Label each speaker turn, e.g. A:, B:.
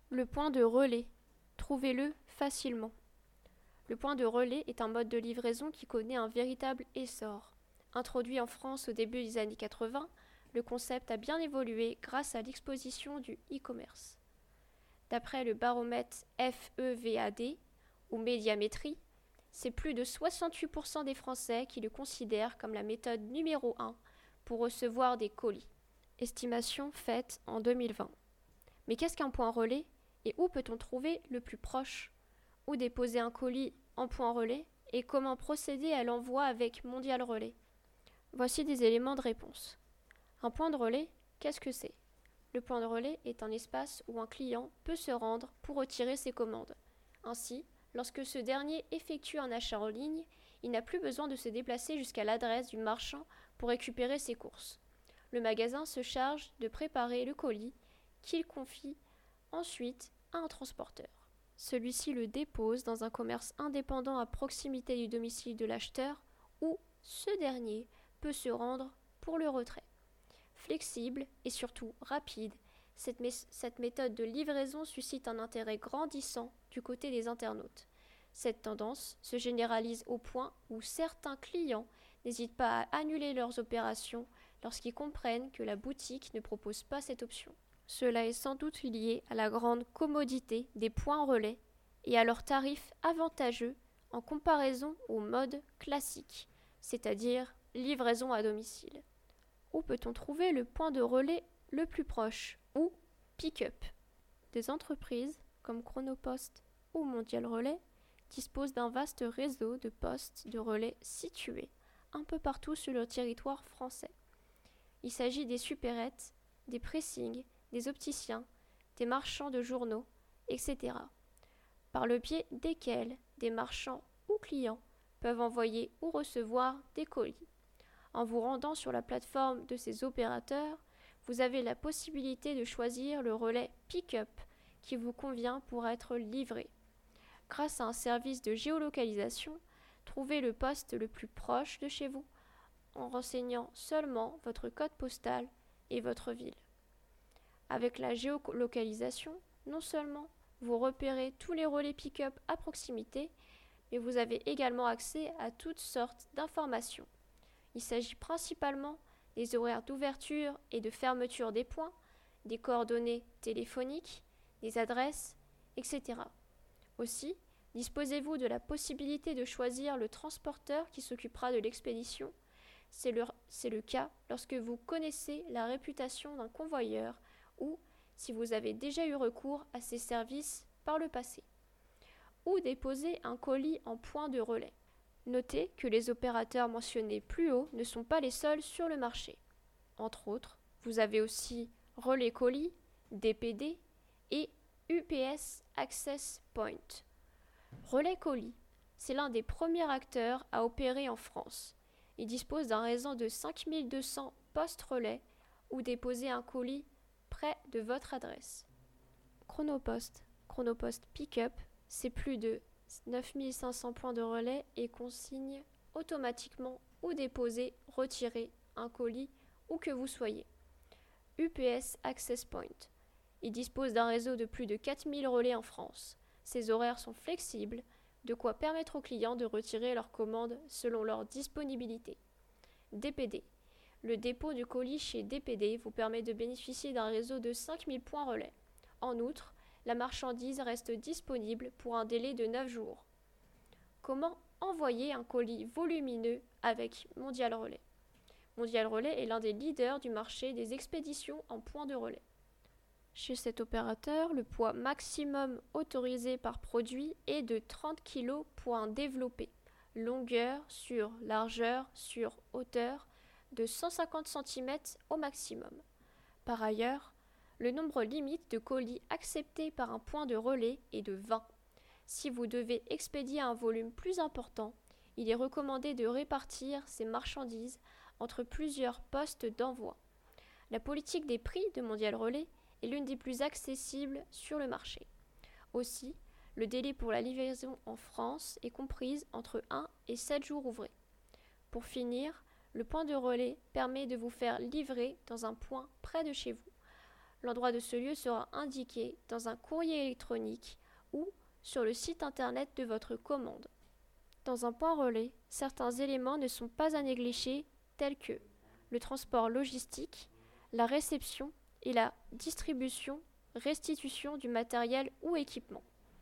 A: Le point de relais. Trouvez-le facilement. Le point de relais est un mode de livraison qui connaît un véritable essor. Introduit en France au début des années 80, le concept a bien évolué grâce à l'exposition du e-commerce. D'après le baromètre FEVAD, ou Médiamétrie, c'est plus de 68% des Français qui le considèrent comme la méthode numéro 1 pour recevoir des colis. Estimation faite en 2020. Mais qu'est-ce qu'un point relais et où peut-on trouver le plus proche? Où déposer un colis en point relais et comment procéder à l'envoi avec Mondial Relais? Voici des éléments de réponse. Un point de relais, qu'est-ce que c'est? Le point de relais est un espace où un client peut se rendre pour retirer ses commandes. Ainsi, lorsque ce dernier effectue un achat en ligne, il n'a plus besoin de se déplacer jusqu'à l'adresse du marchand pour récupérer ses courses. Le magasin se charge de préparer le colis qu'il confie ensuite à un transporteur. Celui-ci le dépose dans un commerce indépendant à proximité du domicile de l'acheteur où ce dernier peut se rendre pour le retrait. Flexible et surtout rapide, cette méthode de livraison suscite un intérêt grandissant du côté des internautes. Cette tendance se généralise au point où certains clients n'hésitent pas à annuler leurs opérations lorsqu'ils comprennent que la boutique ne propose pas cette option. Cela est sans doute lié à la grande commodité des points relais et à leurs tarifs avantageux en comparaison au mode classique, c'est-à-dire livraison à domicile. Où peut-on trouver le point de relais le plus proche ou pick-up? Des entreprises comme Chronopost ou Mondial Relais disposent d'un vaste réseau de postes de relais situés un peu partout sur le territoire français. Il s'agit des supérettes, des pressings, des opticiens, des marchands de journaux, etc., par le biais desquels des marchands ou clients peuvent envoyer ou recevoir des colis. En vous rendant sur la plateforme de ces opérateurs, vous avez la possibilité de choisir le relais pick-up qui vous convient pour être livré. Grâce à un service de géolocalisation, trouvez le poste le plus proche de chez vous en renseignant seulement votre code postal et votre ville. Avec la géolocalisation, non seulement vous repérez tous les relais pick-up à proximité, mais vous avez également accès à toutes sortes d'informations. Il s'agit principalement des horaires d'ouverture et de fermeture des points, des coordonnées téléphoniques, des adresses, etc. Aussi, disposez-vous de la possibilité de choisir le transporteur qui s'occupera de l'expédition. C'est le cas lorsque vous connaissez la réputation d'un convoyeur ou si vous avez déjà eu recours à ces services par le passé. Ou déposer un colis en point de relais. Notez que les opérateurs mentionnés plus haut ne sont pas les seuls sur le marché. Entre autres, vous avez aussi Relais Colis, DPD et UPS Access Point. Relais Colis, c'est l'un des premiers acteurs à opérer en France. Il dispose d'un réseau de 5200 postes relais où déposer un colis près de votre adresse. Chronopost Pick-up, c'est plus de 9500 points de relais et consigne automatiquement où déposer, retirer un colis où que vous soyez. UPS Access Point. Il dispose d'un réseau de plus de 4000 relais en France. Ses horaires sont flexibles, de quoi permettre aux clients de retirer leurs commandes selon leur disponibilité. DPD. Le dépôt du colis chez DPD vous permet de bénéficier d'un réseau de 5000 points relais. En outre, la marchandise reste disponible pour un délai de 9 jours. Comment envoyer un colis volumineux avec Mondial Relais? Mondial Relais est l'un des leaders du marché des expéditions en point de relais. Chez cet opérateur, le poids maximum autorisé par produit est de 30 kg pour un développé, longueur sur largeur sur hauteur de 150 cm au maximum. Par ailleurs, le nombre limite de colis acceptés par un point de relais est de 20. Si vous devez expédier un volume plus important, il est recommandé de répartir ces marchandises entre plusieurs postes d'envoi. La politique des prix de Mondial Relais est l'une des plus accessibles sur le marché. Aussi, le délai pour la livraison en France est comprise entre 1 et 7 jours ouvrés. Pour finir, le point de relais permet de vous faire livrer dans un point près de chez vous. L'endroit de ce lieu sera indiqué dans un courrier électronique ou sur le site internet de votre commande. Dans un point relais, certains éléments ne sont pas à négliger tels que le transport logistique, la réception et la distribution, restitution du matériel ou équipement.